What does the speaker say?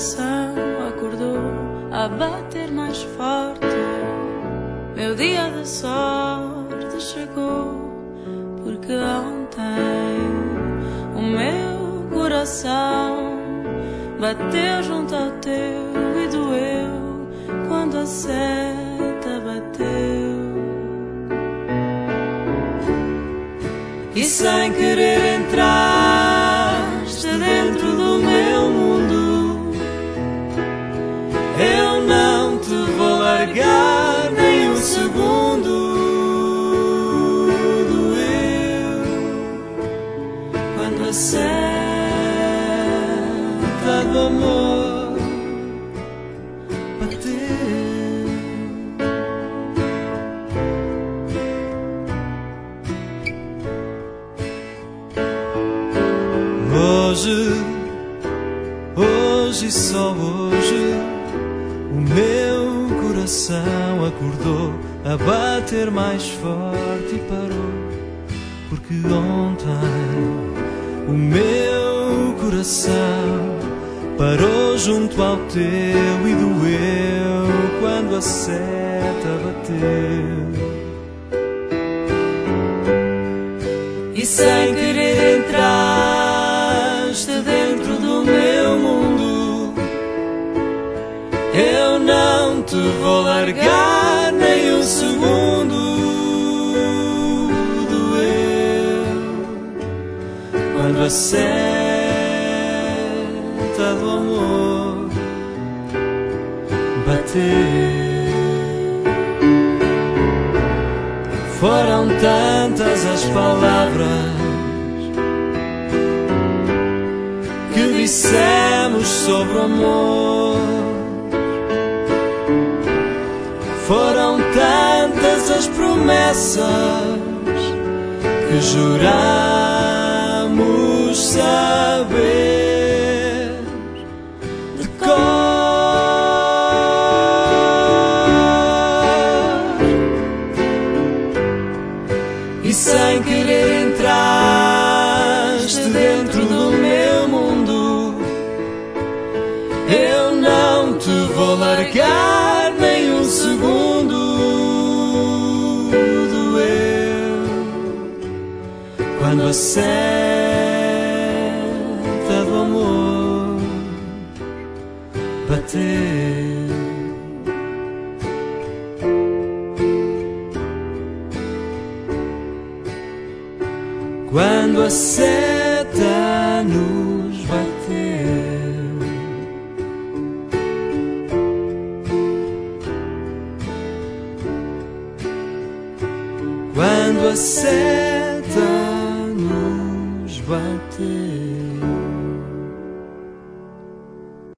coração acordou a bater mais forte. Meu dia de sorte chegou, porque ontem o meu coração bateu junto ao teu e doeu quando a seta bateu. E sem querer entraste dentro do meu mundo. Eu não te vou largar nem um segundo. Doeu quando a seta do amor bateu. Hoje e só hoje, o meu coração acordou a bater mais forte e parou. Porque ontem o meu coração parou junto ao teu e doeu quando a seta bateu. E sem querer entraste dentro do meu mundo. Eu não te vou largar nem um segundo. Doeu quando a seta do amor bateu. Foram tantas as palavras que dissemos sobre o amor. Foram tantas as promessas que juramos saber de cor. E sem querer entraste dentro do meu mundo. Eu não te vou largar nem um segundo. Doeu quando a seta do amor bateu. Quando a seta nos bateu. Quando a seta nos bateu.